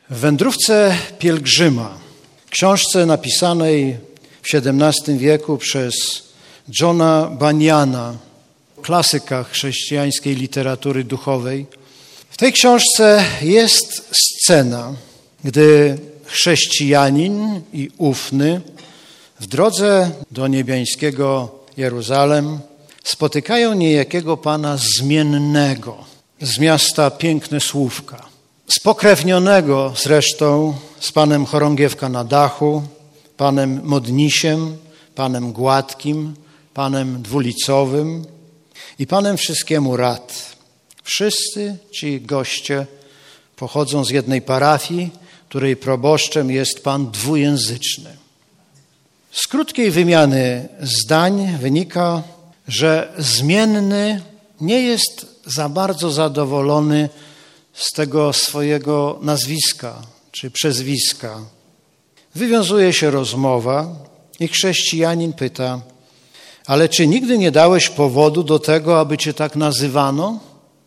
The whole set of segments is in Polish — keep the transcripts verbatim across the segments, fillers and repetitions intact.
W Wędrówce pielgrzyma, książce napisanej w siedemnastym wieku przez Johna Bunyana, klasyka chrześcijańskiej literatury duchowej, w tej książce jest scena, gdy chrześcijanin i ówny w drodze do niebiańskiego Jeruzalem spotykają niejakiego pana zmiennego z miasta Piękne Słówka, spokrewnionego zresztą z panem Chorągiewka na dachu, panem Modnisiem, panem Gładkim, panem Dwulicowym i panem Wszystkiemu Rad. Wszyscy ci goście pochodzą z jednej parafii, której proboszczem jest pan dwujęzyczny. Z krótkiej wymiany zdań wynika, że zmienny nie jest za bardzo zadowolony z tego swojego nazwiska czy przezwiska. Wywiązuje się rozmowa i chrześcijanin pyta: ale czy nigdy nie dałeś powodu do tego, aby cię tak nazywano?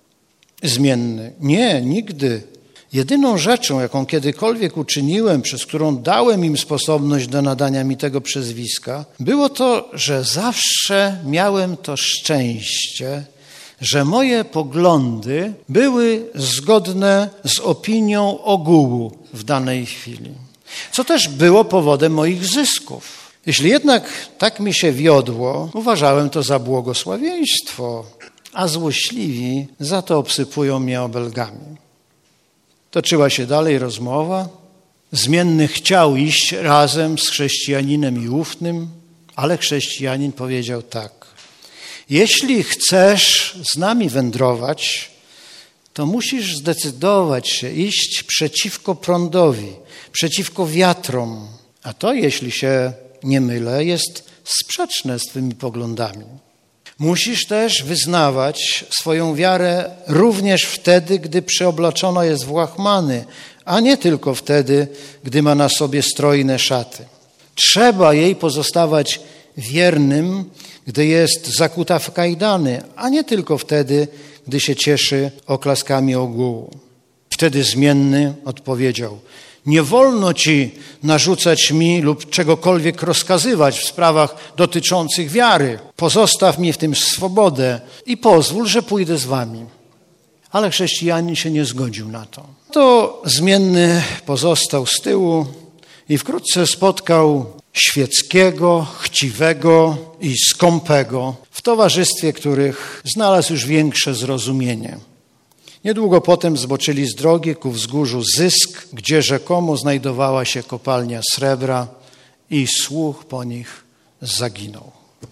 Zmienny: nie, nigdy. Jedyną rzeczą, jaką kiedykolwiek uczyniłem, przez którą dałem im sposobność do nadania mi tego przezwiska, było to, że zawsze miałem to szczęście, że moje poglądy były zgodne z opinią ogółu w danej chwili, co też było powodem moich zysków. Jeśli jednak tak mi się wiodło, uważałem to za błogosławieństwo, a złośliwi za to obsypują mnie obelgami. Toczyła się dalej rozmowa. Zmienny chciał iść razem z chrześcijaninem i ównym, ale chrześcijanin powiedział tak: jeśli chcesz z nami wędrować, to musisz zdecydować się iść przeciwko prądowi, przeciwko wiatrom, a to, jeśli się nie mylę, jest sprzeczne z twymi poglądami. Musisz też wyznawać swoją wiarę również wtedy, gdy przyobleczona jest w łachmany, a nie tylko wtedy, gdy ma na sobie strojne szaty. Trzeba jej pozostawać wiernym, gdy jest zakuta w kajdany, a nie tylko wtedy, gdy się cieszy oklaskami ogółu. Wtedy zmienny odpowiedział: nie wolno ci narzucać mi lub czegokolwiek rozkazywać w sprawach dotyczących wiary. Pozostaw mi w tym swobodę i pozwól, że pójdę z wami. Ale chrześcijanin się nie zgodził na to. To zmienny pozostał z tyłu i wkrótce spotkał świeckiego, chciwego i skąpego, w towarzystwie których znalazł już większe zrozumienie. Niedługo potem zboczyli z drogi ku wzgórzu Zysk, gdzie rzekomo znajdowała się kopalnia srebra, i słuch po nich zaginął.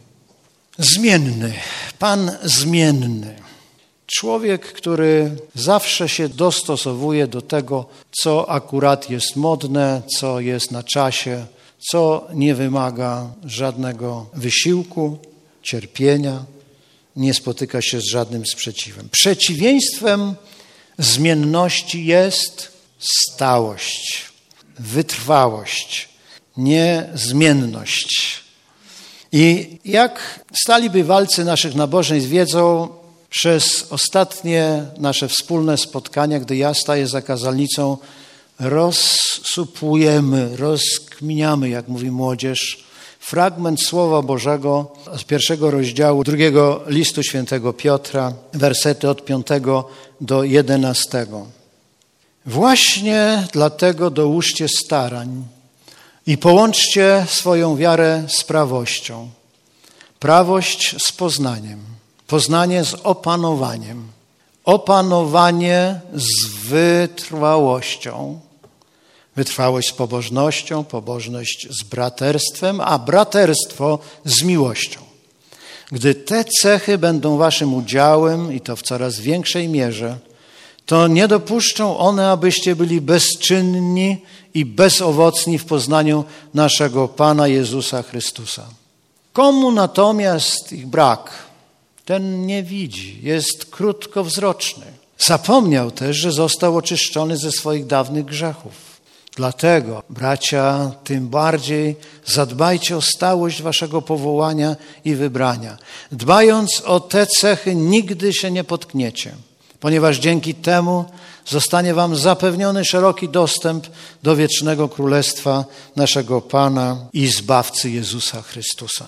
Zmienny, pan zmienny. Człowiek, który zawsze się dostosowuje do tego, co akurat jest modne, co jest na czasie, co nie wymaga żadnego wysiłku, cierpienia, nie spotyka się z żadnym sprzeciwem. Przeciwieństwem zmienności jest stałość, wytrwałość, niezmienność. I jak stali bywalcy naszych nabożeństw wiedzą, przez ostatnie nasze wspólne spotkania, gdy ja staję za kazalnicą, rozsupujemy, rozkminiamy, jak mówi młodzież, fragment Słowa Bożego z pierwszego rozdziału drugiego listu świętego Piotra, wersety od piątego do jedenastego. Właśnie dlatego dołóżcie starań i połączcie swoją wiarę z prawością, prawość z poznaniem, poznanie z opanowaniem, opanowanie z wytrwałością, wytrwałość z pobożnością, pobożność z braterstwem, a braterstwo z miłością. Gdy te cechy będą waszym udziałem, i to w coraz większej mierze, to nie dopuszczą one, abyście byli bezczynni i bezowocni w poznaniu naszego Pana Jezusa Chrystusa. Komu natomiast ich brak, ten nie widzi, jest krótkowzroczny. Zapomniał też, że został oczyszczony ze swoich dawnych grzechów. Dlatego, bracia, tym bardziej zadbajcie o stałość waszego powołania i wybrania. Dbając o te cechy, nigdy się nie potkniecie, ponieważ dzięki temu zostanie wam zapewniony szeroki dostęp do wiecznego królestwa naszego Pana i Zbawcy Jezusa Chrystusa.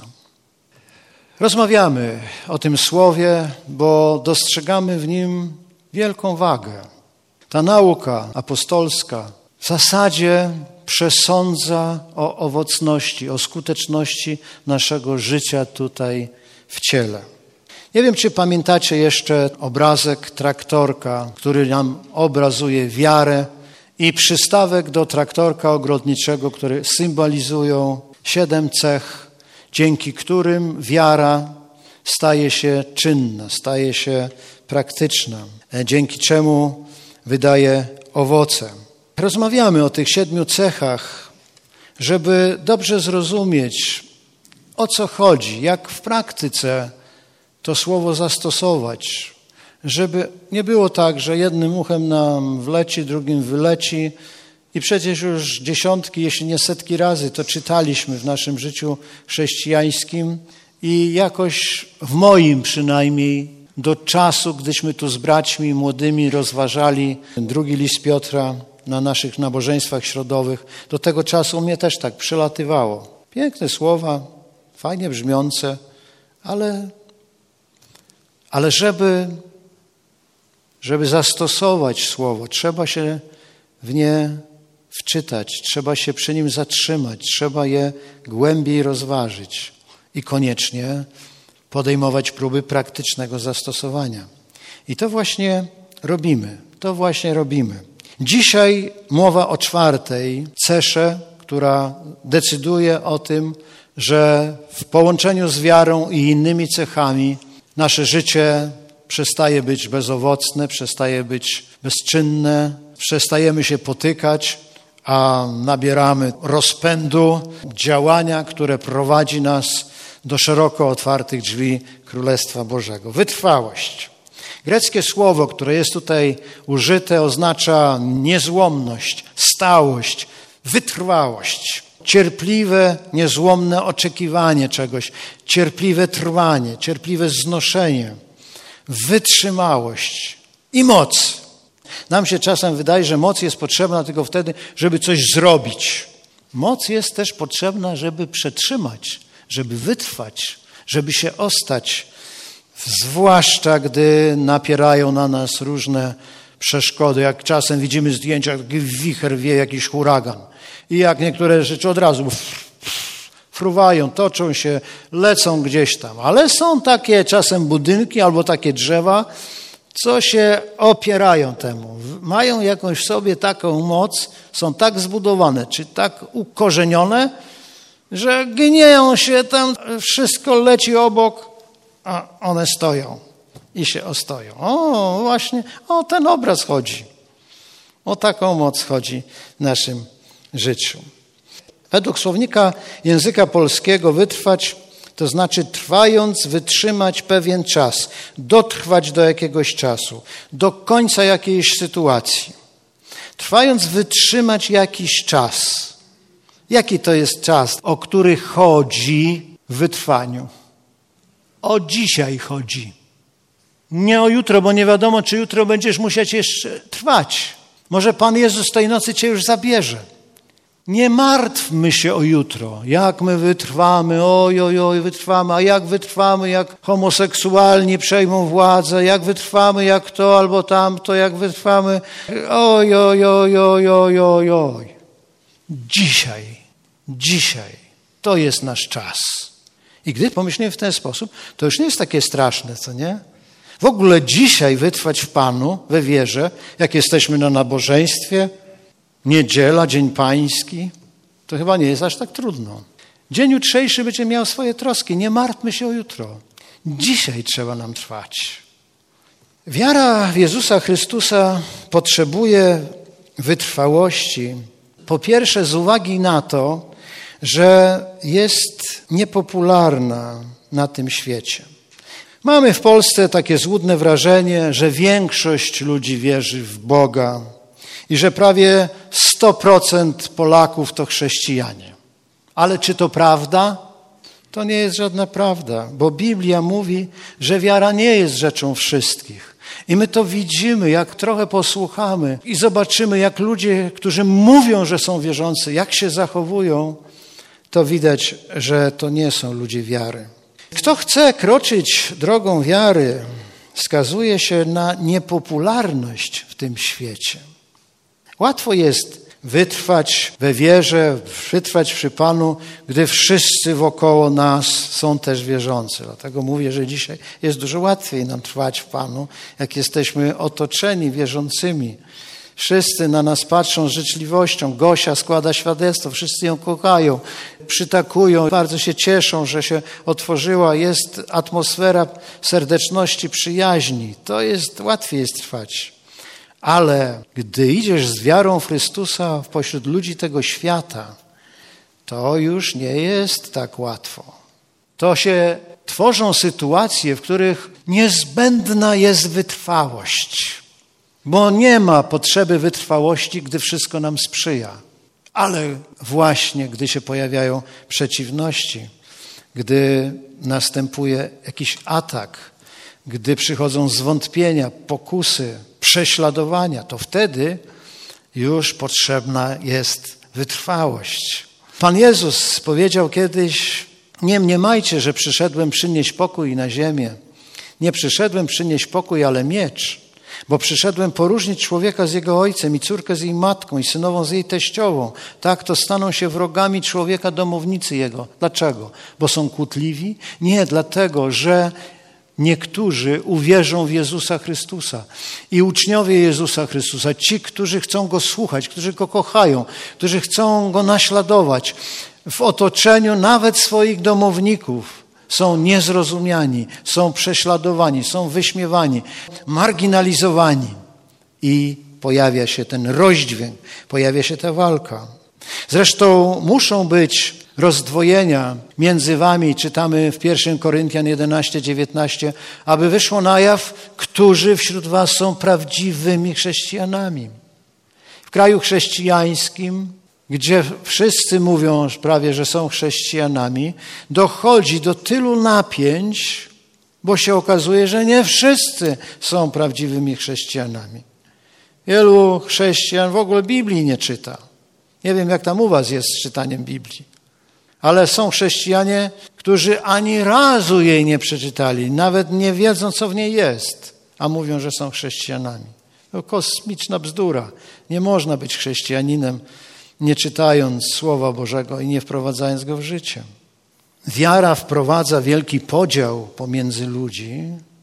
Rozmawiamy o tym słowie, bo dostrzegamy w nim wielką wagę. Ta nauka apostolska w zasadzie przesądza o owocności, o skuteczności naszego życia tutaj w ciele. Nie wiem, czy pamiętacie jeszcze obrazek traktorka, który nam obrazuje wiarę i przystawek do traktorka ogrodniczego, które symbolizują siedem cech, dzięki którym wiara staje się czynna, staje się praktyczna, dzięki czemu wydaje owoce. Rozmawiamy o tych siedmiu cechach, żeby dobrze zrozumieć, o co chodzi, jak w praktyce to słowo zastosować, żeby nie było tak, że jednym uchem nam wleci, drugim wyleci i przecież już dziesiątki, jeśli nie setki razy to czytaliśmy w naszym życiu chrześcijańskim i jakoś w moim przynajmniej do czasu, gdyśmy tu z braćmi młodymi rozważali drugi list Piotra na naszych nabożeństwach środowych, do tego czasu mnie też tak przelatywało. Piękne słowa, fajnie brzmiące, ale, ale żeby, żeby zastosować słowo, trzeba się w nie wczytać, trzeba się przy nim zatrzymać, trzeba je głębiej rozważyć i koniecznie podejmować próby praktycznego zastosowania. I to właśnie robimy, to właśnie robimy. Dzisiaj mowa o czwartej cesze, która decyduje o tym, że w połączeniu z wiarą i innymi cechami nasze życie przestaje być bezowocne, przestaje być bezczynne, przestajemy się potykać, a nabieramy rozpędu działania, które prowadzi nas do szeroko otwartych drzwi Królestwa Bożego. Wytrwałość. Greckie słowo, które jest tutaj użyte, oznacza niezłomność, stałość, wytrwałość, cierpliwe, niezłomne oczekiwanie czegoś, cierpliwe trwanie, cierpliwe znoszenie, wytrzymałość i moc. Nam się czasem wydaje, że moc jest potrzebna tylko wtedy, żeby coś zrobić. Moc jest też potrzebna, żeby przetrzymać, żeby wytrwać, żeby się ostać, zwłaszcza gdy napierają na nas różne przeszkody. Jak czasem widzimy zdjęcia, jak wicher wie, jakiś huragan. I jak niektóre rzeczy od razu fruwają, toczą się, lecą gdzieś tam. Ale są takie czasem budynki albo takie drzewa, co się opierają temu. Mają jakąś w sobie taką moc, są tak zbudowane, czy tak ukorzenione, że gnieją się tam, wszystko leci obok, a one stoją i się ostoją. O, właśnie, o ten obraz chodzi. O taką moc chodzi w naszym życiu. Według słownika języka polskiego wytrwać to znaczy trwając, wytrzymać pewien czas, dotrwać do jakiegoś czasu, do końca jakiejś sytuacji. Trwając, wytrzymać jakiś czas. Jaki to jest czas, o który chodzi w wytrwaniu? O dzisiaj chodzi. Nie o jutro, bo nie wiadomo, czy jutro będziesz musieć jeszcze trwać. Może Pan Jezus tej nocy cię już zabierze. Nie martwmy się o jutro. Jak my wytrwamy, oj, oj, oj, wytrwamy. A jak wytrwamy, jak homoseksualni przejmą władzę, jak wytrwamy, jak to albo tamto, jak wytrwamy, oj, oj, oj, oj, oj, oj, oj. Dzisiaj, dzisiaj, to jest nasz czas. I gdy pomyślimy w ten sposób, to już nie jest takie straszne, co nie? W ogóle dzisiaj wytrwać w Panu, we wierze, jak jesteśmy na nabożeństwie, niedziela, dzień pański, to chyba nie jest aż tak trudno. Dzień jutrzejszy będzie miał swoje troski, nie martwmy się o jutro. Dzisiaj trzeba nam trwać. Wiara w Jezusa Chrystusa potrzebuje wytrwałości. Po pierwsze z uwagi na to, że jest niepopularna na tym świecie. Mamy w Polsce takie złudne wrażenie, że większość ludzi wierzy w Boga i że prawie sto procent Polaków to chrześcijanie. Ale czy to prawda? To nie jest żadna prawda, bo Biblia mówi, że wiara nie jest rzeczą wszystkich, I my to widzimy, jak trochę posłuchamy i zobaczymy, jak ludzie, którzy mówią, że są wierzący, jak się zachowują, to widać, że to nie są ludzie wiary. Kto chce kroczyć drogą wiary, skazuje się na niepopularność w tym świecie. Łatwo jest wytrwać we wierze, wytrwać przy Panu, gdy wszyscy wokoło nas są też wierzący. Dlatego mówię, że dzisiaj jest dużo łatwiej nam trwać w Panu, jak jesteśmy otoczeni wierzącymi. Wszyscy na nas patrzą z życzliwością. Gosia składa świadectwo, wszyscy ją kochają, przytakują, bardzo się cieszą, że się otworzyła. Jest atmosfera serdeczności, przyjaźni. To jest, łatwiej jest trwać. Ale gdy idziesz z wiarą w Chrystusa pośród ludzi tego świata, to już nie jest tak łatwo. To się tworzą sytuacje, w których niezbędna jest wytrwałość. Bo nie ma potrzeby wytrwałości, gdy wszystko nam sprzyja. Ale właśnie, gdy się pojawiają przeciwności, gdy następuje jakiś atak, gdy przychodzą zwątpienia, pokusy, prześladowania, to wtedy już potrzebna jest wytrwałość. Pan Jezus powiedział kiedyś: nie mniemajcie, że przyszedłem przynieść pokój na ziemię. Nie przyszedłem przynieść pokój, ale miecz. Bo przyszedłem poróżnić człowieka z jego ojcem i córkę z jej matką i synową z jej teściową. Tak to staną się wrogami człowieka domownicy jego. Dlaczego? Bo są kłótliwi? Nie, dlatego, że niektórzy uwierzą w Jezusa Chrystusa. I uczniowie Jezusa Chrystusa, ci, którzy chcą Go słuchać, którzy Go kochają, którzy chcą Go naśladować, w otoczeniu nawet swoich domowników, są niezrozumiani, są prześladowani, są wyśmiewani, marginalizowani i pojawia się ten rozdźwięk, pojawia się ta walka. Zresztą muszą być rozdwojenia między wami, czytamy w pierwszym Koryntian jedenaście, dziewiętnaście, aby wyszło na jaw, którzy wśród was są prawdziwymi chrześcijanami. W kraju chrześcijańskim, gdzie wszyscy mówią prawie, że są chrześcijanami, dochodzi do tylu napięć, bo się okazuje, że nie wszyscy są prawdziwymi chrześcijanami. Wielu chrześcijan w ogóle Biblii nie czyta. Nie wiem, jak tam u was jest z czytaniem Biblii. Ale są chrześcijanie, którzy ani razu jej nie przeczytali, nawet nie wiedzą, co w niej jest, a mówią, że są chrześcijanami. To kosmiczna bzdura. Nie można być chrześcijaninem, nie czytając Słowa Bożego i nie wprowadzając go w życie. Wiara wprowadza wielki podział pomiędzy ludzi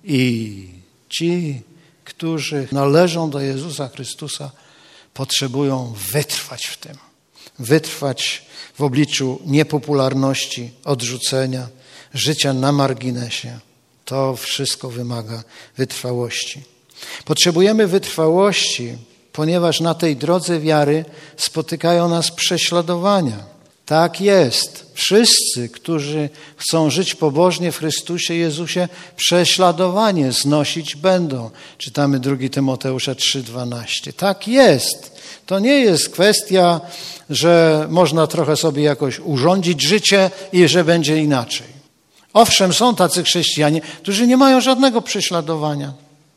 i ci, którzy należą do Jezusa Chrystusa, potrzebują wytrwać w tym. Wytrwać w obliczu niepopularności, odrzucenia, życia na marginesie. To wszystko wymaga wytrwałości. Potrzebujemy wytrwałości, ponieważ na tej drodze wiary spotykają nas prześladowania. Tak jest. Wszyscy, którzy chcą żyć pobożnie w Chrystusie Jezusie, prześladowanie znosić będą. Czytamy drugi Tymoteusza trzy, dwanaście. Tak jest. To nie jest kwestia, że można trochę sobie jakoś urządzić życie i że będzie inaczej. Owszem, są tacy chrześcijanie, którzy nie mają żadnego prześladowania.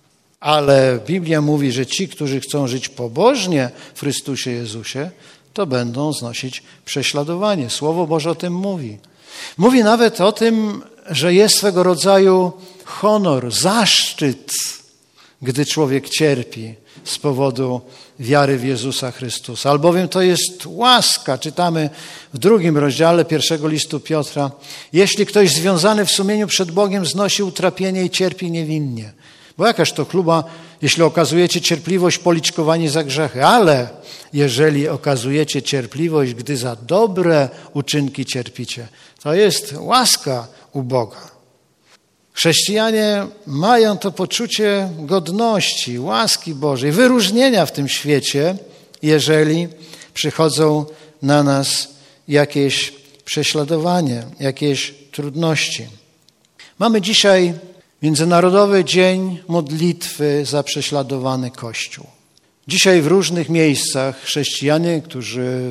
Ale Biblia mówi, że ci, którzy chcą żyć pobożnie w Chrystusie Jezusie, to będą znosić prześladowanie. Słowo Boże o tym mówi. Mówi nawet o tym, że jest swego rodzaju honor, zaszczyt, gdy człowiek cierpi z powodu wiary w Jezusa Chrystusa. Albowiem to jest łaska, czytamy w drugim rozdziale pierwszego listu Piotra. Jeśli ktoś związany w sumieniu przed Bogiem znosi utrapienie i cierpi niewinnie. Bo jakaż to chluba, jeśli okazujecie cierpliwość policzkowani za grzechy, ale jeżeli okazujecie cierpliwość, gdy za dobre uczynki cierpicie, to jest łaska u Boga. Chrześcijanie mają to poczucie godności, łaski Bożej, wyróżnienia w tym świecie, jeżeli przychodzą na nas jakieś prześladowanie, jakieś trudności. Mamy dzisiaj Międzynarodowy Dzień Modlitwy za prześladowany Kościół. Dzisiaj w różnych miejscach chrześcijanie, którzy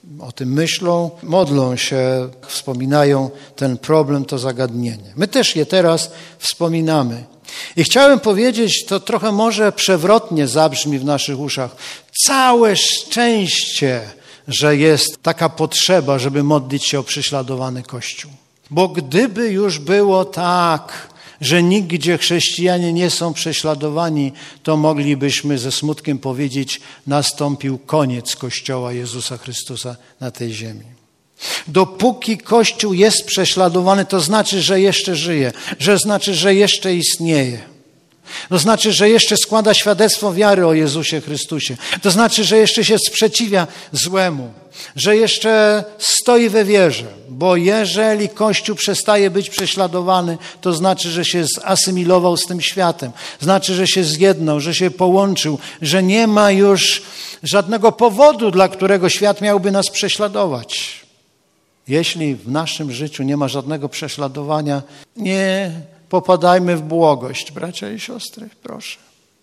o tym myślą, modlą się, wspominają ten problem, to zagadnienie. My też je teraz wspominamy. I chciałem powiedzieć, to trochę może przewrotnie zabrzmi w naszych uszach. Całe szczęście, że jest taka potrzeba, żeby modlić się o prześladowany Kościół. Bo gdyby już było tak, że nigdzie chrześcijanie nie są prześladowani, to moglibyśmy ze smutkiem powiedzieć, nastąpił koniec Kościoła Jezusa Chrystusa na tej ziemi. Dopóki Kościół jest prześladowany, to znaczy, że jeszcze żyje, że znaczy, że jeszcze istnieje. To znaczy, że jeszcze składa świadectwo wiary o Jezusie Chrystusie. To znaczy, że jeszcze się sprzeciwia złemu, że jeszcze stoi we wierze, bo jeżeli Kościół przestaje być prześladowany, to znaczy, że się zasymilował z tym światem. Znaczy, że się zjednał, że się połączył, że nie ma już żadnego powodu, dla którego świat miałby nas prześladować. Jeśli w naszym życiu nie ma żadnego prześladowania, nie popadajmy w błogość, bracia i siostry, proszę.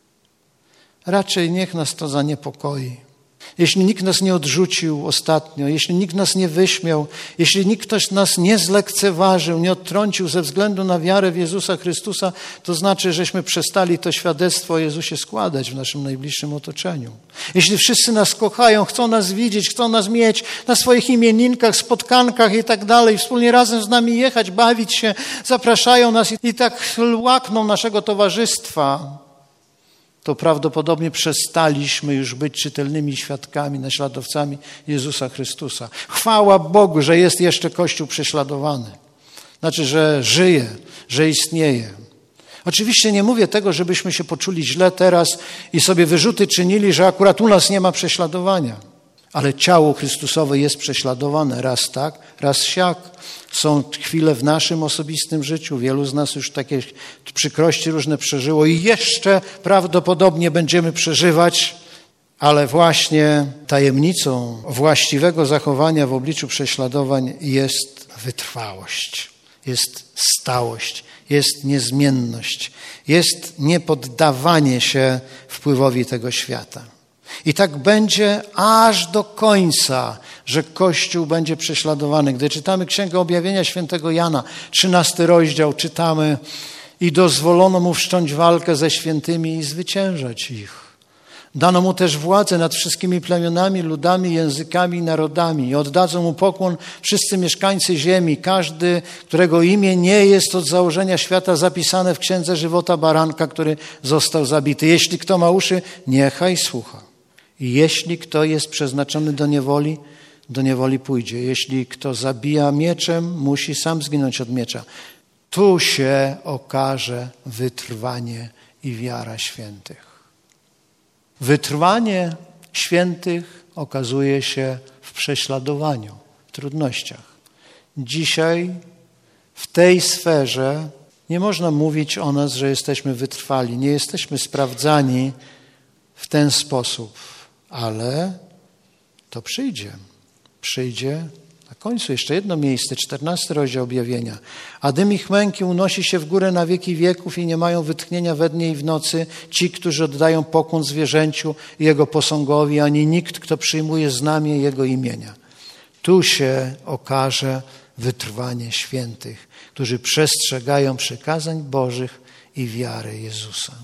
Raczej niech nas to zaniepokoi. Jeśli nikt nas nie odrzucił ostatnio, jeśli nikt nas nie wyśmiał, jeśli nikt ktoś nas nie zlekceważył, nie odtrącił ze względu na wiarę w Jezusa Chrystusa, to znaczy, żeśmy przestali to świadectwo o Jezusie składać w naszym najbliższym otoczeniu. Jeśli wszyscy nas kochają, chcą nas widzieć, chcą nas mieć na swoich imieninkach, spotkankach i tak dalej, wspólnie razem z nami jechać, bawić się, zapraszają nas i tak łakną naszego towarzystwa, to prawdopodobnie przestaliśmy już być czytelnymi świadkami, naśladowcami Jezusa Chrystusa. Chwała Bogu, że jest jeszcze Kościół prześladowany. Znaczy, że żyje, że istnieje. Oczywiście nie mówię tego, żebyśmy się poczuli źle teraz i sobie wyrzuty czynili, że akurat u nas nie ma prześladowania. Ale ciało Chrystusowe jest prześladowane raz tak, raz siak. Są chwile w naszym osobistym życiu. Wielu z nas już takie przykrości różne przeżyło i jeszcze prawdopodobnie będziemy przeżywać, ale właśnie tajemnicą właściwego zachowania w obliczu prześladowań jest wytrwałość, jest stałość, jest niezmienność, jest niepoddawanie się wpływowi tego świata. I tak będzie aż do końca, że Kościół będzie prześladowany. Gdy czytamy Księgę Objawienia świętego Jana, trzynasty rozdział, czytamy: i dozwolono mu wszcząć walkę ze świętymi i zwyciężać ich. Dano mu też władzę nad wszystkimi plemionami, ludami, językami i narodami. I oddadzą mu pokłon wszyscy mieszkańcy ziemi, każdy, którego imię nie jest od założenia świata zapisane w Księdze Żywota Baranka, który został zabity. Jeśli kto ma uszy, niechaj słucha. I jeśli kto jest przeznaczony do niewoli, do niewoli pójdzie. Jeśli kto zabija mieczem, musi sam zginąć od miecza. Tu się okaże wytrwanie i wiara świętych. Wytrwanie świętych okazuje się w prześladowaniu, w trudnościach. Dzisiaj w tej sferze nie można mówić o nas, że jesteśmy wytrwali. Nie jesteśmy sprawdzani w ten sposób. Ale to przyjdzie. Przyjdzie na końcu. Jeszcze jedno miejsce, czternasty rozdział Objawienia. A dym ich męki unosi się w górę na wieki wieków i nie mają wytchnienia we dnie i w nocy ci, którzy oddają pokłon zwierzęciu i jego posągowi, ani nikt, kto przyjmuje znamię jego imienia. Tu się okaże wytrwanie świętych, którzy przestrzegają przykazań Bożych i wiary Jezusa.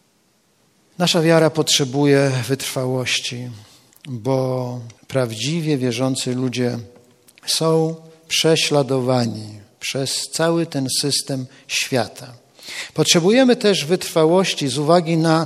Nasza wiara potrzebuje wytrwałości, bo prawdziwie wierzący ludzie są prześladowani przez cały ten system świata. Potrzebujemy też wytrwałości z uwagi na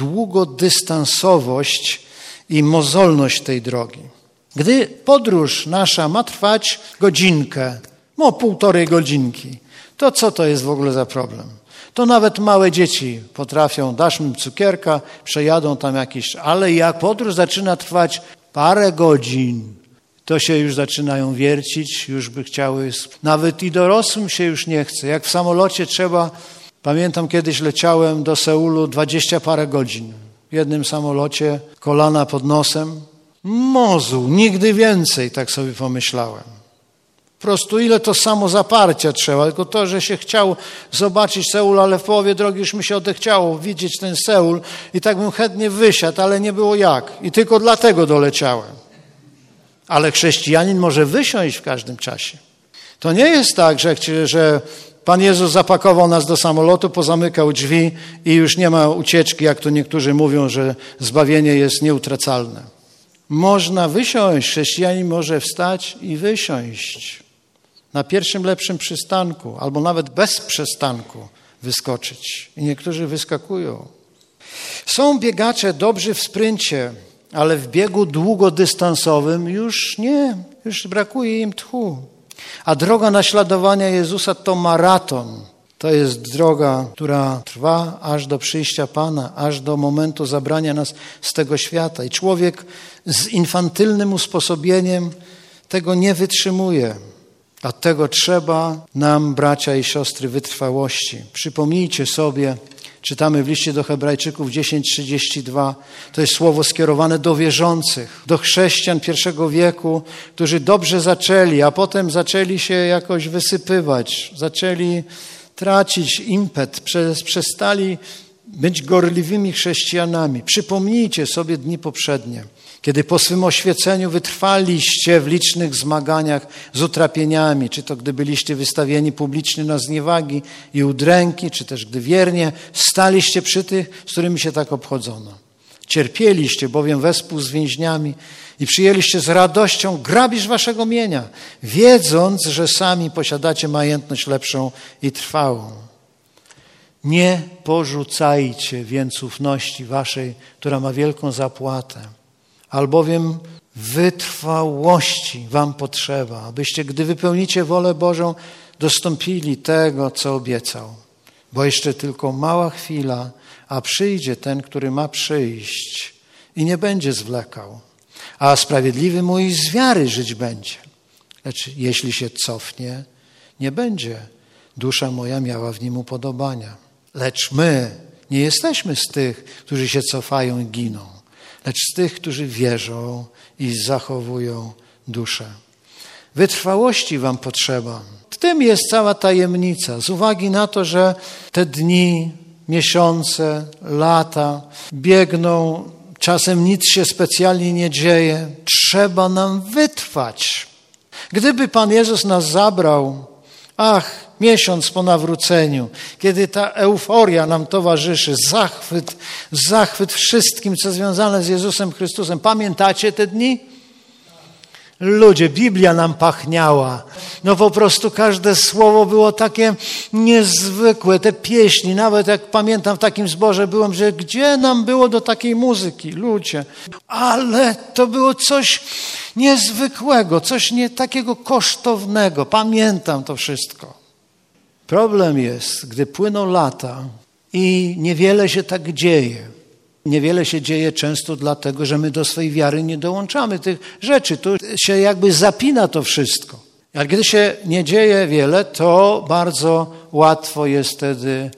długodystansowość i mozolność tej drogi. Gdy podróż nasza ma trwać godzinkę, no półtorej godzinki, to co to jest w ogóle za problem? To nawet małe dzieci potrafią, dasz im cukierka, przejadą tam jakiś, ale jak podróż zaczyna trwać parę godzin, to się już zaczynają wiercić, już by chciały, nawet i dorosłym się już nie chce. Jak w samolocie trzeba, pamiętam kiedyś leciałem do Seulu dwadzieścia parę godzin. W jednym samolocie, kolana pod nosem, mozuł, nigdy więcej, tak sobie pomyślałem. Po prostu ile to samo zaparcia trzeba, tylko to, że się chciało zobaczyć Seul, ale w połowie drogi już mi się odechciało widzieć ten Seul i tak bym chętnie wysiadł, ale nie było jak. I tylko dlatego doleciałem. Ale chrześcijanin może wysiąść w każdym czasie. To nie jest tak, że, że Pan Jezus zapakował nas do samolotu, pozamykał drzwi i już nie ma ucieczki, jak to niektórzy mówią, że zbawienie jest nieutracalne. Można wysiąść, chrześcijanin może wstać i wysiąść na pierwszym lepszym przystanku, albo nawet bez przystanku wyskoczyć. I niektórzy wyskakują. Są biegacze dobrzy w spryncie, ale w biegu długodystansowym już nie, już brakuje im tchu. A droga naśladowania Jezusa to maraton. To jest droga, która trwa aż do przyjścia Pana, aż do momentu zabrania nas z tego świata. I człowiek z infantylnym usposobieniem tego nie wytrzymuje. A tego trzeba nam, bracia i siostry, wytrwałości. Przypomnijcie sobie, czytamy w liście do Hebrajczyków dziesięć trzydzieści dwa. To jest słowo skierowane do wierzących, do chrześcijan pierwszego wieku, którzy dobrze zaczęli, a potem zaczęli się jakoś wysypywać, zaczęli tracić impet, przestali być gorliwymi chrześcijanami. Przypomnijcie sobie dni poprzednie, kiedy po swym oświeceniu wytrwaliście w licznych zmaganiach z utrapieniami, czy to gdy byliście wystawieni publicznie na zniewagi i udręki, czy też gdy wiernie staliście przy tych, z którymi się tak obchodzono. Cierpieliście bowiem wespół z więźniami i przyjęliście z radością grabiż waszego mienia, wiedząc, że sami posiadacie majętność lepszą i trwałą. Nie porzucajcie więc ufności waszej, która ma wielką zapłatę, albowiem wytrwałości wam potrzeba, abyście, gdy wypełnicie wolę Bożą, dostąpili tego, co obiecał. Bo jeszcze tylko mała chwila, a przyjdzie ten, który ma przyjść i nie będzie zwlekał. A sprawiedliwy mój z wiary żyć będzie. Lecz jeśli się cofnie, nie będzie dusza moja miała w nim upodobania. Lecz my nie jesteśmy z tych, którzy się cofają i giną, lecz z tych, którzy wierzą i zachowują duszę. Wytrwałości wam potrzeba. W tym jest cała tajemnica. Z uwagi na to, że te dni, miesiące, lata biegną, czasem nic się specjalnie nie dzieje. Trzeba nam wytrwać. Gdyby Pan Jezus nas zabrał, ach, miesiąc po nawróceniu, kiedy ta euforia nam towarzyszy, zachwyt, zachwyt wszystkim, co związane z Jezusem Chrystusem. Pamiętacie te dni? Ludzie, Biblia nam pachniała. No po prostu każde słowo było takie niezwykłe. Te pieśni, nawet jak pamiętam w takim zborze byłem, że gdzie nam było do takiej muzyki? Ludzie. Ale to było coś niezwykłego, coś nie takiego kosztownego. Pamiętam to wszystko. Problem jest, gdy płyną lata i niewiele się tak dzieje. Niewiele się dzieje często dlatego, że my do swojej wiary nie dołączamy tych rzeczy. Tu się jakby zapina to wszystko. A gdy się nie dzieje wiele, to bardzo łatwo jest wtedy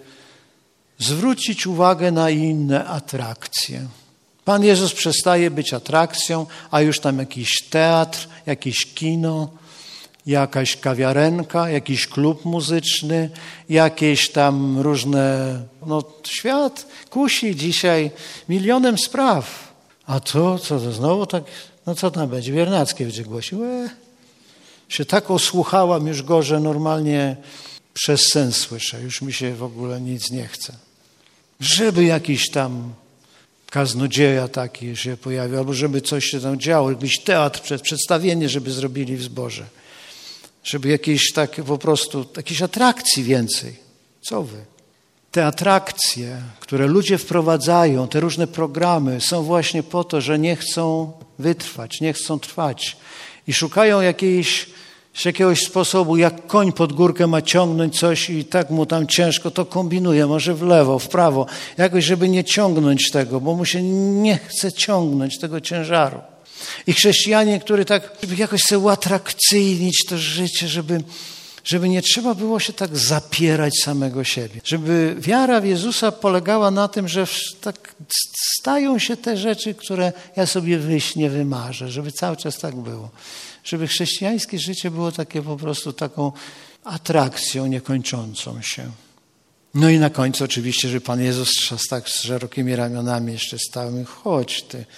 zwrócić uwagę na inne atrakcje. Pan Jezus przestaje być atrakcją, a już tam jakiś teatr, jakieś kino, jakaś kawiarenka, jakiś klub muzyczny, jakieś tam różne... No świat kusi dzisiaj milionem spraw. A to, co to znowu tak... No co tam będzie? Biernackie będzie głosił. E, się tak osłuchałam już go, że normalnie przez sen słyszę. Już mi się w ogóle nic nie chce. Żeby jakiś tam kaznodzieja taki się pojawił, albo żeby coś się tam działo, jakiś teatr, przedstawienie, żeby zrobili w zborze. Żeby jakieś takie po prostu, jakiejś atrakcji więcej. Co wy? Te atrakcje, które ludzie wprowadzają, te różne programy są właśnie po to, że nie chcą wytrwać, nie chcą trwać. I szukają jakiejś, jakiegoś sposobu, jak koń pod górkę ma ciągnąć coś i tak mu tam ciężko, to kombinuje, może w lewo, w prawo. Jakoś, żeby nie ciągnąć tego, bo mu się nie chce ciągnąć tego ciężaru. I chrześcijanie, którzy tak żeby jakoś sobie uatrakcyjnić to życie, żeby, żeby nie trzeba było się tak zapierać samego siebie. Żeby wiara w Jezusa polegała na tym, że tak stają się te rzeczy, które ja sobie wyjść nie wymarzę. Żeby cały czas tak było. Żeby chrześcijańskie życie było takie po prostu taką atrakcją niekończącą się. No i na końcu oczywiście, że Pan Jezus z tak z szerokimi ramionami jeszcze stał i chodź ty,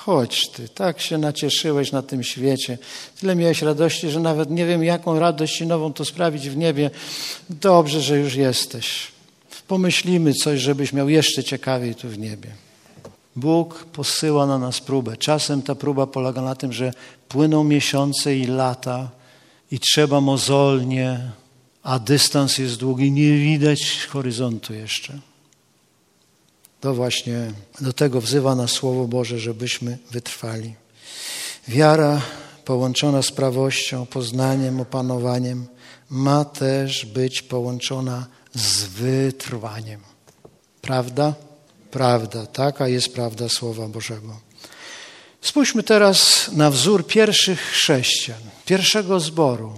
chodź Ty, tak się nacieszyłeś na tym świecie, tyle miałeś radości, że nawet nie wiem, jaką radość Ci nową to sprawić w niebie. Dobrze, że już jesteś. Pomyślimy coś, żebyś miał jeszcze ciekawiej tu w niebie. Bóg posyła na nas próbę. Czasem ta próba polega na tym, że płyną miesiące i lata i trzeba mozolnie, a dystans jest długi, nie widać horyzontu jeszcze. To właśnie do tego wzywa nas Słowo Boże, żebyśmy wytrwali. Wiara połączona z prawością, poznaniem, opanowaniem ma też być połączona z wytrwaniem. Prawda? Prawda. Taka jest prawda Słowa Bożego. Spójrzmy teraz na wzór pierwszych chrześcijan, pierwszego zboru,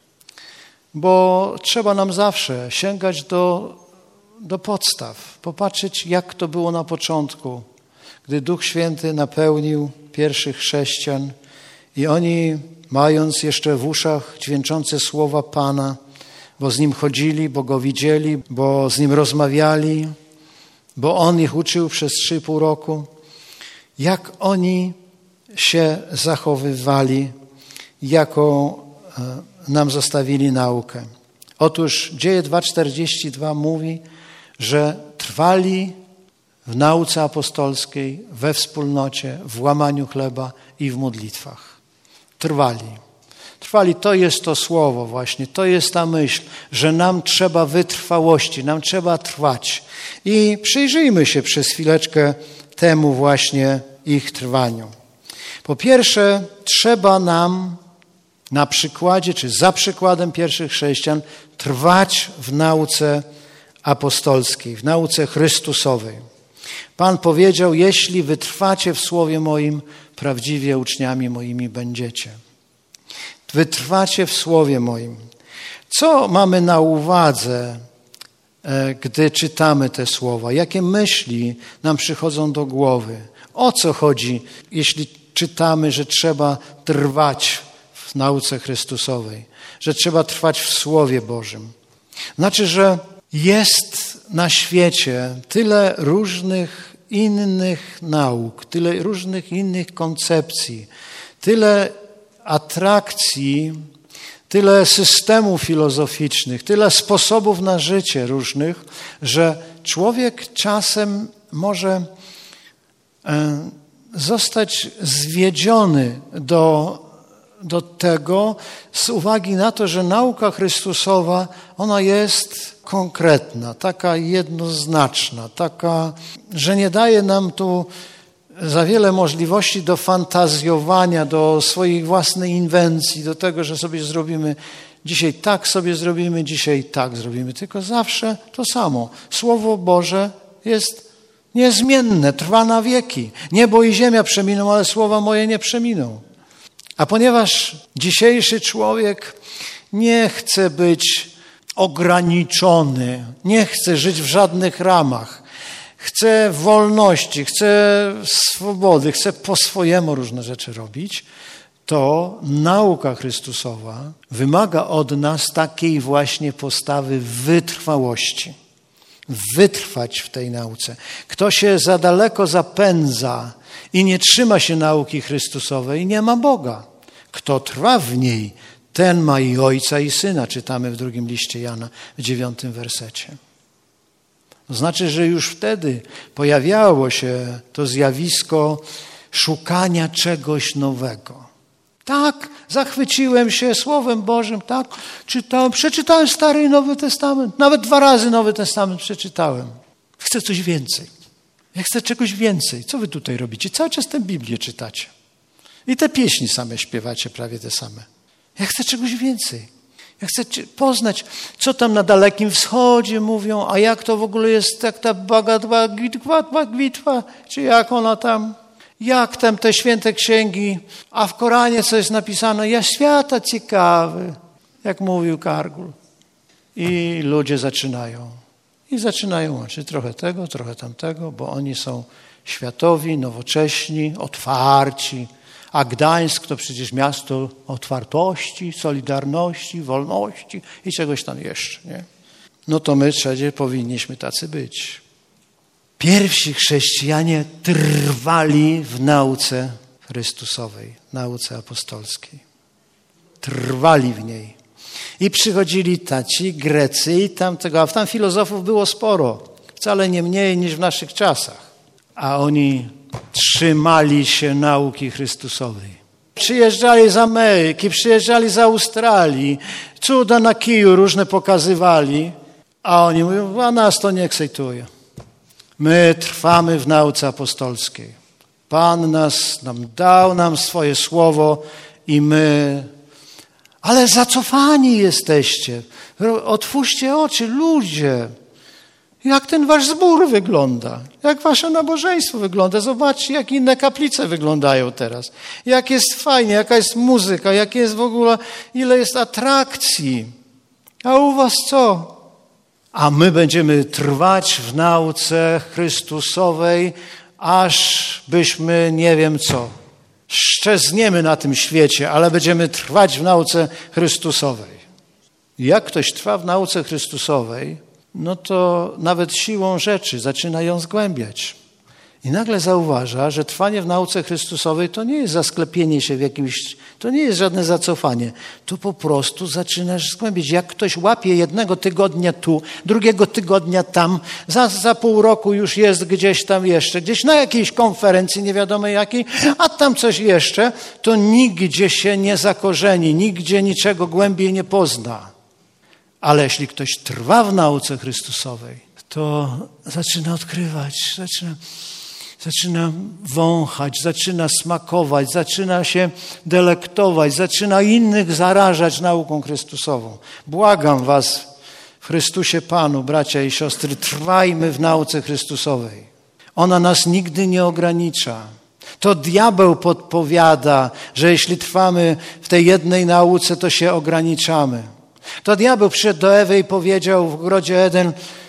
bo trzeba nam zawsze sięgać do, do podstaw, popatrzeć, jak to było na początku, gdy Duch Święty napełnił pierwszych chrześcijan i oni, mając jeszcze w uszach dźwięczące słowa Pana, bo z Nim chodzili, bo Go widzieli, bo z Nim rozmawiali, bo On ich uczył przez trzy i pół roku, jak oni się zachowywali, jaką nam zostawili naukę. Otóż Dzieje dwa czterdzieści dwa mówi, że trwali w nauce apostolskiej, we wspólnocie, w łamaniu chleba i w modlitwach. Trwali. Trwali, to jest to słowo właśnie, to jest ta myśl, że nam trzeba wytrwałości, nam trzeba trwać. I przyjrzyjmy się przez chwileczkę temu właśnie ich trwaniu. Po pierwsze, trzeba nam na przykładzie, czy za przykładem pierwszych chrześcijan, trwać w nauce apostolskiej, w nauce Chrystusowej. Pan powiedział, jeśli wytrwacie w słowie moim, prawdziwie uczniami moimi będziecie. Wytrwacie w słowie moim. Co mamy na uwadze, gdy czytamy te słowa? Jakie myśli nam przychodzą do głowy? O co chodzi, jeśli czytamy, że trzeba trwać w nauce Chrystusowej, że trzeba trwać w Słowie Bożym? Znaczy, że jest na świecie tyle różnych innych nauk, tyle różnych innych koncepcji, tyle atrakcji, tyle systemów filozoficznych, tyle sposobów na życie różnych, że człowiek czasem może zostać zwiedziony do, do tego z uwagi na to, że nauka Chrystusowa, ona jest konkretna, taka jednoznaczna, taka, że nie daje nam tu za wiele możliwości do fantazjowania, do swoich własnej inwencji, do tego, że sobie zrobimy dzisiaj tak sobie zrobimy, dzisiaj tak zrobimy. Tylko zawsze to samo. Słowo Boże jest niezmienne, trwa na wieki. Niebo i ziemia przeminą, ale słowa moje nie przeminą. A ponieważ dzisiejszy człowiek nie chce być ograniczony, nie chce żyć w żadnych ramach, chce wolności, chce swobody, chce po swojemu różne rzeczy robić, to nauka Chrystusowa wymaga od nas takiej właśnie postawy wytrwałości. Wytrwać w tej nauce. Kto się za daleko zapędza i nie trzyma się nauki Chrystusowej, nie ma Boga. Kto trwa w niej, ten ma i ojca, i syna, czytamy w drugim liście Jana, w dziewiątym wersecie. To znaczy, że już wtedy pojawiało się to zjawisko szukania czegoś nowego. Tak, zachwyciłem się Słowem Bożym, tak, czytałem, przeczytałem Stary i Nowy Testament, nawet dwa razy Nowy Testament przeczytałem. Chcę coś więcej. Ja chcę czegoś więcej. Co wy tutaj robicie? Cały czas tę Biblię czytacie. I te pieśni same śpiewacie, prawie te same. Ja chcę czegoś więcej. Ja chcę poznać, co tam na Dalekim Wschodzie mówią, a jak to w ogóle jest, jak ta Bhagavad-gitwa, czy jak ona tam, jak tam te święte księgi, a w Koranie co jest napisane, ja świata ciekawy, jak mówił Kargul. I ludzie zaczynają. I zaczynają łączyć trochę tego, trochę tamtego, bo oni są światowi, nowocześni, otwarci. A Gdańsk to przecież miasto otwartości, solidarności, wolności i czegoś tam jeszcze, nie? No to my wszędzie powinniśmy tacy być. Pierwsi chrześcijanie trwali w nauce Chrystusowej, nauce apostolskiej. Trwali w niej. I przychodzili taci Grecy i tamtego, a tam filozofów było sporo, wcale nie mniej niż w naszych czasach. A oni trzymali się nauki Chrystusowej. Przyjeżdżali z Ameryki, przyjeżdżali z Australii, cuda na kiju różne pokazywali, a oni mówią, a nas to nie ekscytuje. My trwamy w nauce apostolskiej. Pan nas nam dał nam swoje słowo i my... Ale zacofani jesteście. Otwórzcie oczy, ludzie. Jak ten wasz zbór wygląda? Jak wasze nabożeństwo wygląda? Zobaczcie, jak inne kaplice wyglądają teraz. Jak jest fajnie, jaka jest muzyka, jak jest w ogóle, ile jest atrakcji. A u was co? A my będziemy trwać w nauce Chrystusowej, aż byśmy nie wiem co. Szczezniemy na tym świecie, ale będziemy trwać w nauce Chrystusowej. Jak ktoś trwa w nauce Chrystusowej, no to nawet siłą rzeczy zaczyna ją zgłębiać. I nagle zauważa, że trwanie w nauce Chrystusowej to nie jest zasklepienie się w jakimś, to nie jest żadne zacofanie. To po prostu zaczynasz zgłębiać. Jak ktoś łapie jednego tygodnia tu, drugiego tygodnia tam, za, za pół roku już jest gdzieś tam jeszcze, gdzieś na jakiejś konferencji, nie wiadomo jakiej, a tam coś jeszcze, to nigdzie się nie zakorzeni, nigdzie niczego głębiej nie pozna. Ale jeśli ktoś trwa w nauce Chrystusowej, to zaczyna odkrywać, zaczyna... Zaczyna wąchać, zaczyna smakować, zaczyna się delektować, zaczyna innych zarażać nauką Chrystusową. Błagam was w Chrystusie Panu, bracia i siostry, trwajmy w nauce Chrystusowej. Ona nas nigdy nie ogranicza. To diabeł podpowiada, że jeśli trwamy w tej jednej nauce, to się ograniczamy. To diabeł przyszedł do Ewy i powiedział w ogrodzie Eden,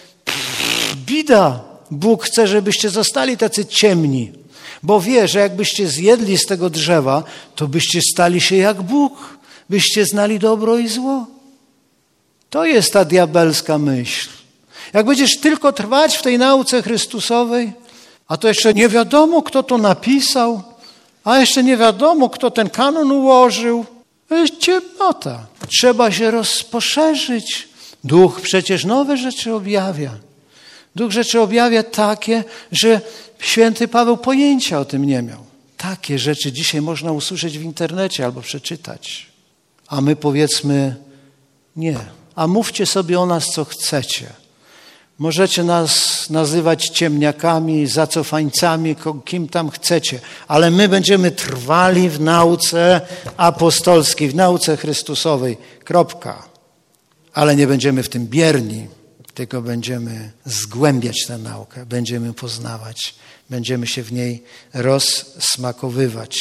bida! Bóg chce, żebyście zostali tacy ciemni, bo wie, że jakbyście zjedli z tego drzewa, to byście stali się jak Bóg, byście znali dobro i zło. To jest ta diabelska myśl. Jak będziesz tylko trwać w tej nauce Chrystusowej, a to jeszcze nie wiadomo, kto to napisał, a jeszcze nie wiadomo, kto ten kanon ułożył, to jest ciemnota. Trzeba się rozposzerzyć. Duch przecież nowe rzeczy objawia. Duch rzeczy objawia takie, że święty Paweł pojęcia o tym nie miał. Takie rzeczy dzisiaj można usłyszeć w internecie albo przeczytać. A my powiedzmy nie. A mówcie sobie o nas, co chcecie. Możecie nas nazywać ciemniakami, zacofańcami, kim tam chcecie, ale my będziemy trwali w nauce apostolskiej, w nauce Chrystusowej. Kropka. Ale nie będziemy w tym bierni. Tylko będziemy zgłębiać tę naukę, będziemy poznawać, będziemy się w niej rozsmakowywać.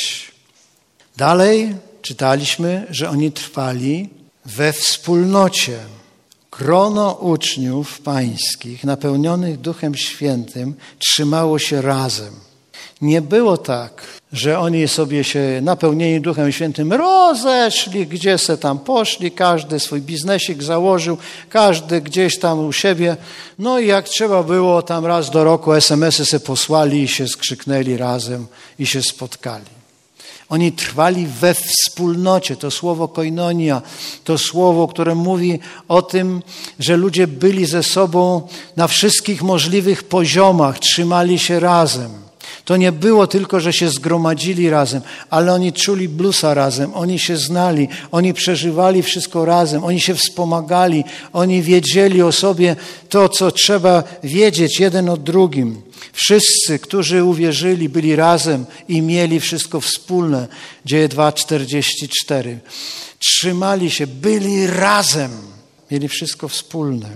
Dalej czytaliśmy, że oni trwali we wspólnocie. Grono uczniów pańskich, napełnionych Duchem Świętym, trzymało się razem. Nie było tak, że oni sobie się napełnieni Duchem Świętym rozeszli, gdzie se tam poszli, każdy swój biznesik założył, każdy gdzieś tam u siebie. No i jak trzeba było, tam raz do roku es em esy se posłali i się skrzyknęli razem i się spotkali. Oni trwali we wspólnocie. To słowo koinonia, to słowo, które mówi o tym, że ludzie byli ze sobą na wszystkich możliwych poziomach, trzymali się razem. To nie było tylko, że się zgromadzili razem, ale oni czuli bluesa razem, oni się znali, oni przeżywali wszystko razem, oni się wspomagali, oni wiedzieli o sobie to, co trzeba wiedzieć jeden o drugim. Wszyscy, którzy uwierzyli, byli razem i mieli wszystko wspólne. Dzieje dwa, czterdzieści cztery. Trzymali się, byli razem, mieli wszystko wspólne.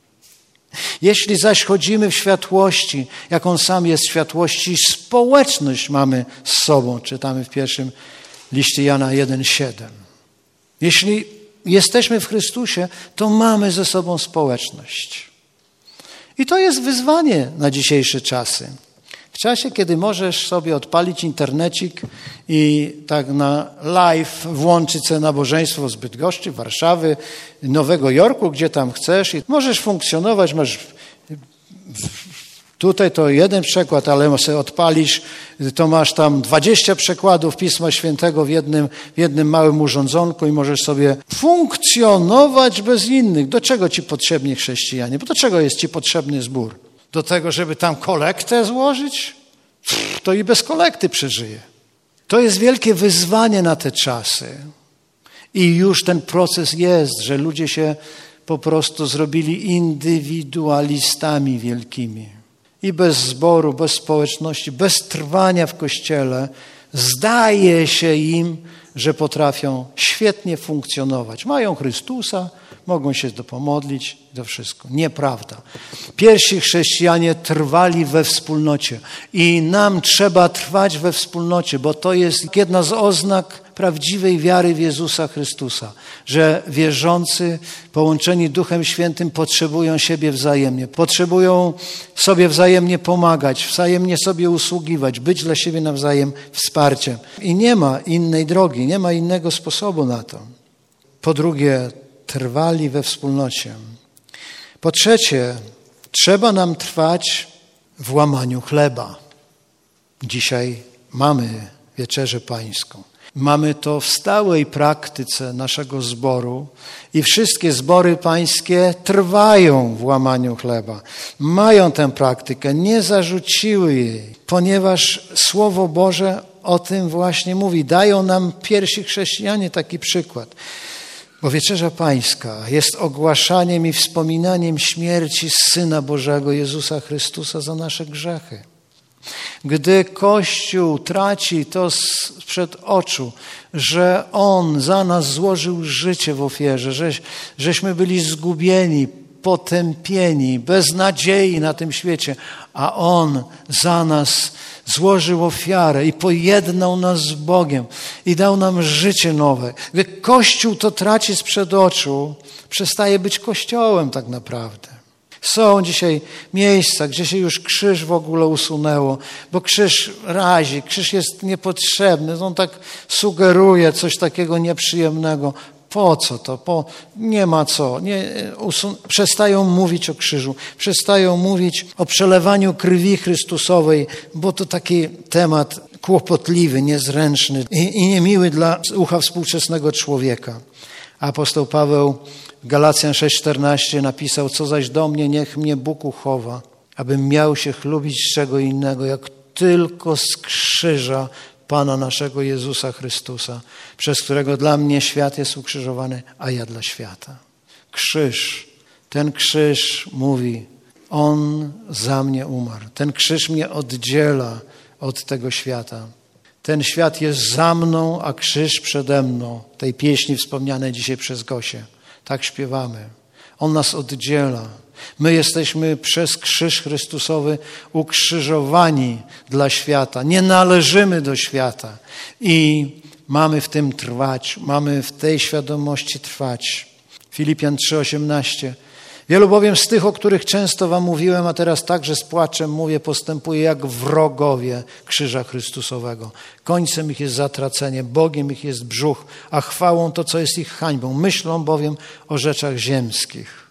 Jeśli zaś chodzimy w światłości, jak On sam jest w światłości, społeczność mamy z sobą, czytamy w pierwszym liście Jana jeden, siedem. Jeśli jesteśmy w Chrystusie, to mamy ze sobą społeczność. I to jest wyzwanie na dzisiejsze czasy. W czasie, kiedy możesz sobie odpalić internecik i tak na live włączyć sobie nabożeństwo z Bydgoszczy, Warszawy, Nowego Jorku, gdzie tam chcesz i możesz funkcjonować, masz Tutaj to jeden przekład, ale sobie odpalisz, to masz tam dwadzieścia przekładów Pisma Świętego w jednym, w jednym małym urządzonku i możesz sobie funkcjonować bez innych. Do czego ci potrzebni chrześcijanie? Bo do czego jest ci potrzebny zbór? Do tego, żeby tam kolektę złożyć? Pff, to i bez kolekty przeżyje. To jest wielkie wyzwanie na te czasy. I już ten proces jest, że ludzie się po prostu zrobili indywidualistami wielkimi. I bez zboru, bez społeczności, bez trwania w Kościele zdaje się im, że potrafią świetnie funkcjonować. Mają Chrystusa, mogą się dopomodlić, to wszystko. Nieprawda. Pierwsi chrześcijanie trwali we wspólnocie i nam trzeba trwać we wspólnocie, bo to jest jedna z oznak prawdziwej wiary w Jezusa Chrystusa, że wierzący połączeni Duchem Świętym potrzebują siebie wzajemnie, potrzebują sobie wzajemnie pomagać, wzajemnie sobie usługiwać, być dla siebie nawzajem wsparciem. I nie ma innej drogi, nie ma innego sposobu na to. Po drugie, trwali we wspólnocie. Po trzecie, trzeba nam trwać w łamaniu chleba. Dzisiaj mamy Wieczerzę Pańską. Mamy to w stałej praktyce naszego zboru i wszystkie zbory pańskie trwają w łamaniu chleba. Mają tę praktykę, nie zarzuciły jej, ponieważ Słowo Boże o tym właśnie mówi. Dają nam pierwsi chrześcijanie taki przykład. Bo Wieczerza Pańska jest ogłaszaniem i wspominaniem śmierci Syna Bożego Jezusa Chrystusa za nasze grzechy. Gdy Kościół traci to sprzed oczu, że On za nas złożył życie w ofierze, że, żeśmy byli zgubieni, potępieni, bez nadziei na tym świecie, a On za nas złożył ofiarę i pojednał nas z Bogiem i dał nam życie nowe. Gdy Kościół to traci sprzed oczu, przestaje być Kościołem tak naprawdę. Są dzisiaj miejsca, gdzie się już krzyż w ogóle usunęło, bo krzyż razi, krzyż jest niepotrzebny, on tak sugeruje coś takiego nieprzyjemnego. Po co to? Po, nie ma co. Nie, usun- przestają mówić o krzyżu, przestają mówić o przelewaniu krwi Chrystusowej, bo to taki temat kłopotliwy, niezręczny i, i niemiły dla ucha współczesnego człowieka. Apostoł Paweł w Galacjan sześć czternaście napisał: co zaś do mnie, niech mnie Bóg uchowa, abym miał się chlubić z czego innego, jak tylko z krzyża Pana naszego Jezusa Chrystusa, przez którego dla mnie świat jest ukrzyżowany, a ja dla świata. Krzyż, ten krzyż mówi, On za mnie umarł. Ten krzyż mnie oddziela od tego świata. Ten świat jest za mną, a krzyż przede mną. Tej pieśni wspomnianej dzisiaj przez Gosię. Tak śpiewamy. On nas oddziela. My jesteśmy przez krzyż Chrystusowy ukrzyżowani dla świata. Nie należymy do świata. I mamy w tym trwać. Mamy w tej świadomości trwać. Filipian trzy osiemnaście. Wielu bowiem z tych, o których często wam mówiłem, a teraz także z płaczem mówię, postępuje jak wrogowie krzyża Chrystusowego. Końcem ich jest zatracenie, Bogiem ich jest brzuch, a chwałą to, co jest ich hańbą. Myślą bowiem o rzeczach ziemskich.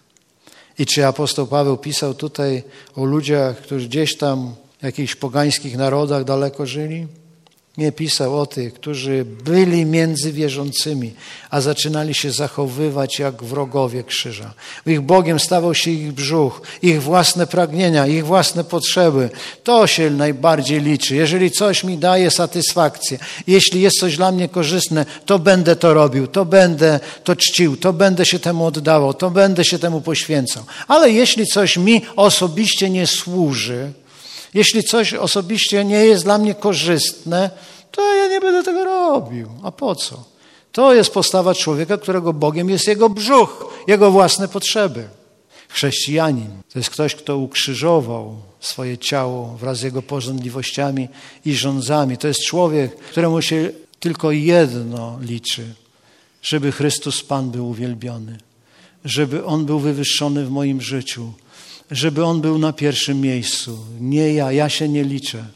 I czy apostoł Paweł pisał tutaj o ludziach, którzy gdzieś tam w jakichś pogańskich narodach daleko żyli? Nie, pisał o tych, którzy byli między wierzącymi, a zaczynali się zachowywać jak wrogowie krzyża. Ich Bogiem stawał się ich brzuch, ich własne pragnienia, ich własne potrzeby. To się najbardziej liczy. Jeżeli coś mi daje satysfakcję, jeśli jest coś dla mnie korzystne, to będę to robił, to będę to czcił, to będę się temu oddawał, to będę się temu poświęcał. Ale jeśli coś mi osobiście nie służy, jeśli coś osobiście nie jest dla mnie korzystne, to ja nie będę tego robił. A po co? To jest postawa człowieka, którego Bogiem jest jego brzuch, jego własne potrzeby. Chrześcijanin to jest ktoś, kto ukrzyżował swoje ciało wraz z jego pożądliwościami i żądzami. To jest człowiek, któremu się tylko jedno liczy, żeby Chrystus Pan był uwielbiony, żeby On był wywyższony w moim życiu, żeby On był na pierwszym miejscu. Nie ja, ja się nie liczę.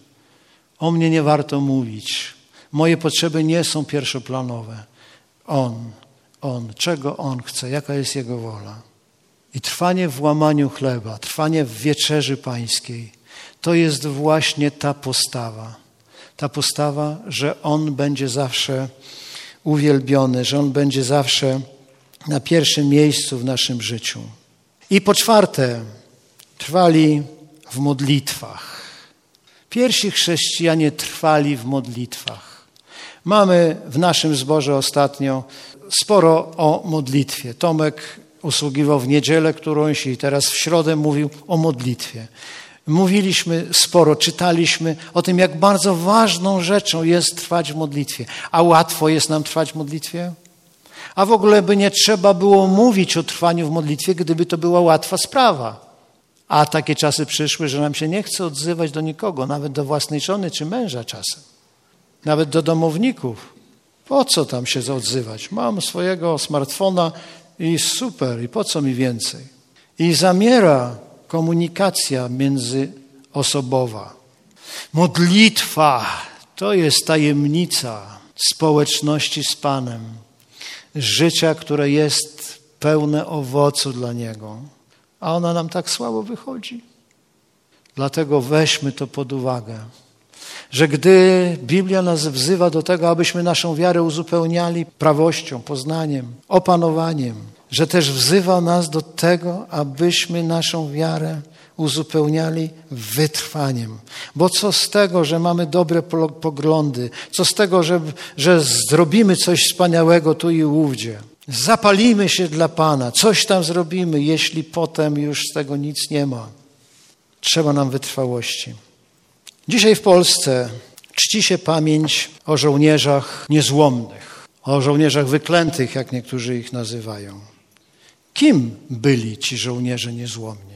O mnie nie warto mówić. Moje potrzeby nie są pierwszoplanowe. On, On, czego On chce, jaka jest Jego wola. I trwanie w łamaniu chleba, trwanie w wieczerzy pańskiej to jest właśnie ta postawa. Ta postawa, że On będzie zawsze uwielbiony, że On będzie zawsze na pierwszym miejscu w naszym życiu. I po czwarte, trwali w modlitwach. Pierwsi chrześcijanie trwali w modlitwach. Mamy w naszym zborze ostatnio sporo o modlitwie. Tomek usługiwał w niedzielę którąś i teraz w środę mówił o modlitwie. Mówiliśmy sporo, czytaliśmy o tym, jak bardzo ważną rzeczą jest trwać w modlitwie. A łatwo jest nam trwać w modlitwie? A w ogóle by nie trzeba było mówić o trwaniu w modlitwie, gdyby to była łatwa sprawa. A takie czasy przyszły, że nam się nie chce odzywać do nikogo, nawet do własnej żony czy męża czasem. Nawet do domowników. Po co tam się odzywać? Mam swojego smartfona i super, i po co mi więcej? I zamiera komunikacja międzyosobowa. Modlitwa to jest tajemnica społeczności z Panem. Życia, które jest pełne owocu dla Niego. A ona nam tak słabo wychodzi. Dlatego weźmy to pod uwagę, że gdy Biblia nas wzywa do tego, abyśmy naszą wiarę uzupełniali prawością, poznaniem, opanowaniem, że też wzywa nas do tego, abyśmy naszą wiarę uzupełniali wytrwaniem. Bo co z tego, że mamy dobre poglądy, co z tego, że, że zrobimy coś wspaniałego tu i ówdzie. Zapalimy się dla Pana, coś tam zrobimy, jeśli potem już z tego nic nie ma. Trzeba nam wytrwałości. Dzisiaj w Polsce czci się pamięć o żołnierzach niezłomnych, o żołnierzach wyklętych, jak niektórzy ich nazywają. Kim byli ci żołnierze niezłomni?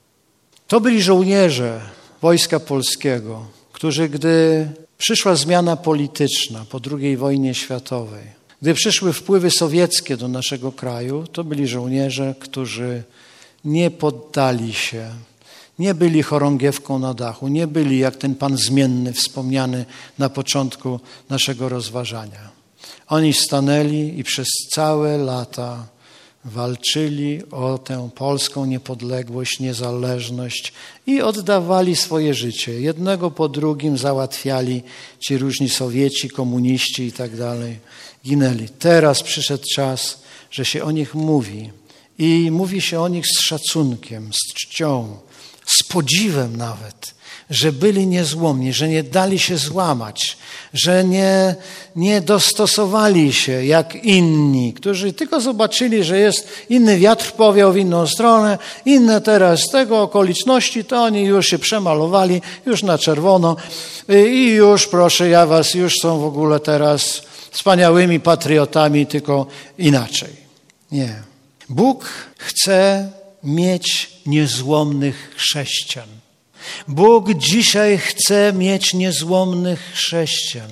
To byli żołnierze Wojska Polskiego, którzy gdy przyszła zmiana polityczna po drugiej wojnie światowej, gdy przyszły wpływy sowieckie do naszego kraju, to byli żołnierze, którzy nie poddali się, nie byli chorągiewką na dachu, nie byli jak ten pan zmienny wspomniany na początku naszego rozważania. Oni stanęli i przez całe lata walczyli o tę polską niepodległość, niezależność i oddawali swoje życie. Jednego po drugim załatwiali ci różni Sowieci, komuniści i tak dalej. Ginęli. Teraz przyszedł czas, że się o nich mówi. I mówi się o nich z szacunkiem, z czcią, z podziwem nawet, że byli niezłomni, że nie dali się złamać, że nie, nie dostosowali się jak inni, którzy tylko zobaczyli, że jest inny wiatr powiał w inną stronę, inne teraz z tego okoliczności, to oni już się przemalowali, już na czerwono i już proszę ja was, już są w ogóle teraz wspaniałymi patriotami, tylko inaczej. Nie. Bóg chce mieć niezłomnych chrześcijan. Bóg dzisiaj chce mieć niezłomnych chrześcijan.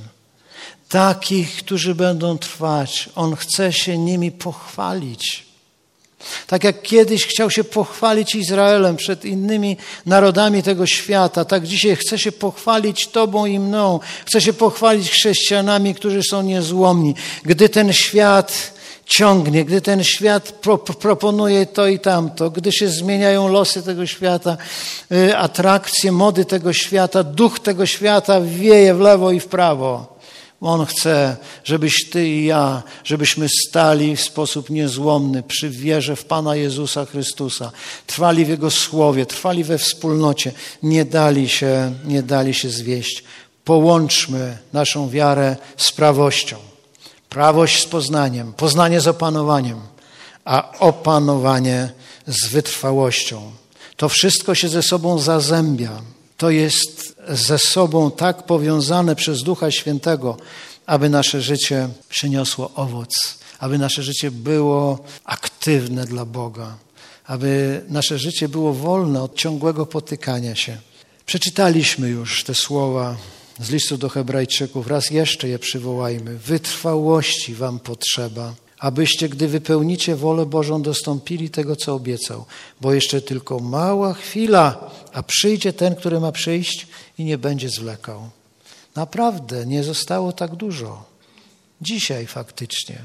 Takich, którzy będą trwać. On chce się nimi pochwalić. Tak jak kiedyś chciał się pochwalić Izraelem przed innymi narodami tego świata, tak dzisiaj chce się pochwalić Tobą i mną. Chce się pochwalić chrześcijanami, którzy są niezłomni. Gdy ten świat ciągnie, gdy ten świat pro, proponuje to i tamto, gdy się zmieniają losy tego świata, y, atrakcje, mody tego świata, duch tego świata wieje w lewo i w prawo. On chce, żebyś Ty i ja, żebyśmy stali w sposób niezłomny przy wierze w Pana Jezusa Chrystusa, trwali w Jego Słowie, trwali we wspólnocie, nie dali się, nie dali się zwieść. Połączmy naszą wiarę z prawością. Prawość z poznaniem, poznanie z opanowaniem, a opanowanie z wytrwałością. To wszystko się ze sobą zazębia. To jest ze sobą tak powiązane przez Ducha Świętego, aby nasze życie przyniosło owoc, aby nasze życie było aktywne dla Boga, aby nasze życie było wolne od ciągłego potykania się. Przeczytaliśmy już te słowa z listu do Hebrajczyków, raz jeszcze je przywołajmy. Wytrwałości wam potrzeba, abyście, gdy wypełnicie wolę Bożą, dostąpili tego, co obiecał. Bo jeszcze tylko mała chwila, a przyjdzie ten, który ma przyjść i nie będzie zwlekał. Naprawdę nie zostało tak dużo. Dzisiaj faktycznie,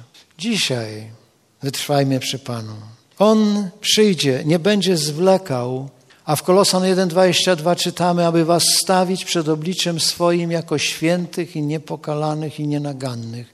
dzisiaj wytrwajmy przy Panu. On przyjdzie, nie będzie zwlekał, A w Kolosan jeden dwadzieścia dwa czytamy, aby was stawić przed obliczem swoim jako świętych i niepokalanych i nienagannych,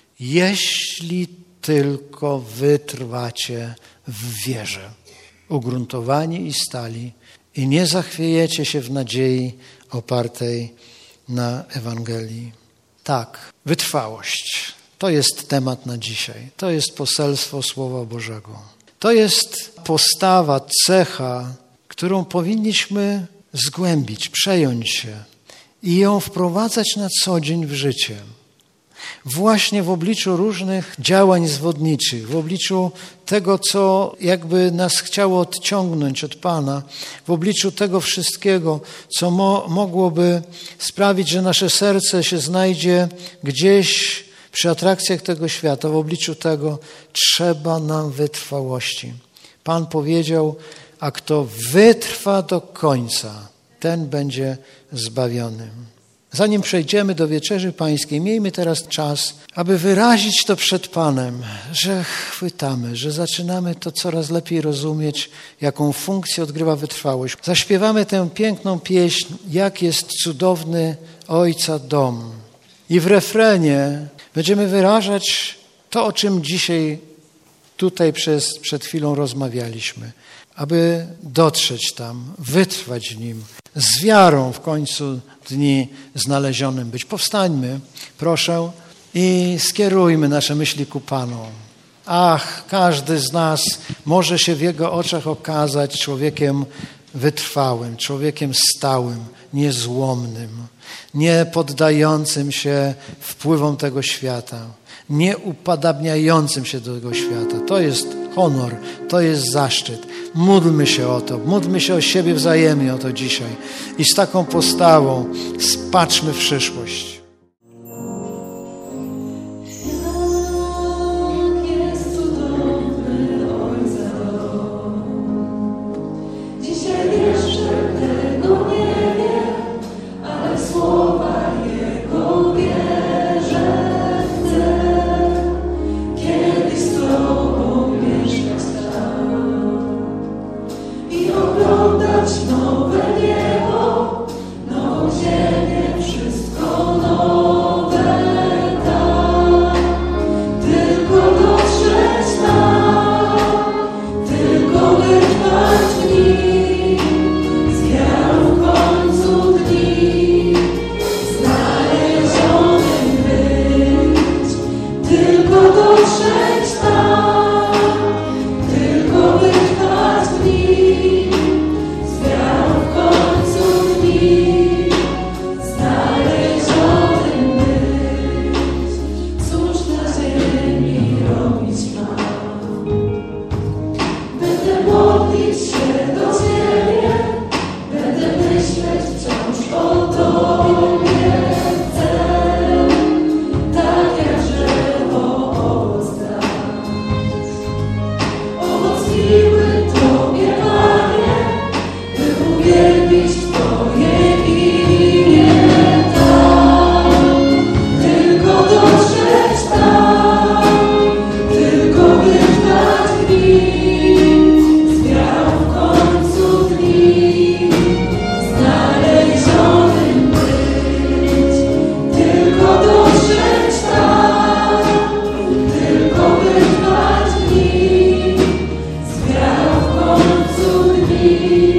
jeśli tylko wytrwacie w wierze, ugruntowani i stali i nie zachwiejecie się w nadziei opartej na Ewangelii. Tak, wytrwałość. To jest temat na dzisiaj. To jest poselstwo Słowa Bożego. To jest postawa, cecha, którą powinniśmy zgłębić, przejąć się i ją wprowadzać na co dzień w życie. Właśnie w obliczu różnych działań zwodniczych, w obliczu tego, co jakby nas chciało odciągnąć od Pana, w obliczu tego wszystkiego, co mo- mogłoby sprawić, że nasze serce się znajdzie gdzieś przy atrakcjach tego świata, w obliczu tego trzeba nam wytrwałości. Pan powiedział, a kto wytrwa do końca, ten będzie zbawiony. Zanim przejdziemy do Wieczerzy Pańskiej, miejmy teraz czas, aby wyrazić to przed Panem, że chwytamy, że zaczynamy to coraz lepiej rozumieć, jaką funkcję odgrywa wytrwałość. Zaśpiewamy tę piękną pieśń, jak jest cudowny Ojca dom. I w refrenie będziemy wyrażać to, o czym dzisiaj tutaj przez, przed chwilą rozmawialiśmy. Aby dotrzeć tam, wytrwać w nim, z wiarą w końcu dni znalezionym być. Powstańmy, proszę, i skierujmy nasze myśli ku Panu. Ach, każdy z nas może się w Jego oczach okazać człowiekiem wytrwałym, człowiekiem stałym, niezłomnym, nie poddającym się wpływom tego świata, nie upadabniającym się do tego świata. To jest honor, to jest zaszczyt. Módlmy się o to, módlmy się o siebie wzajemnie o to dzisiaj i z taką postawą spatrzmy w przyszłość. Thank you.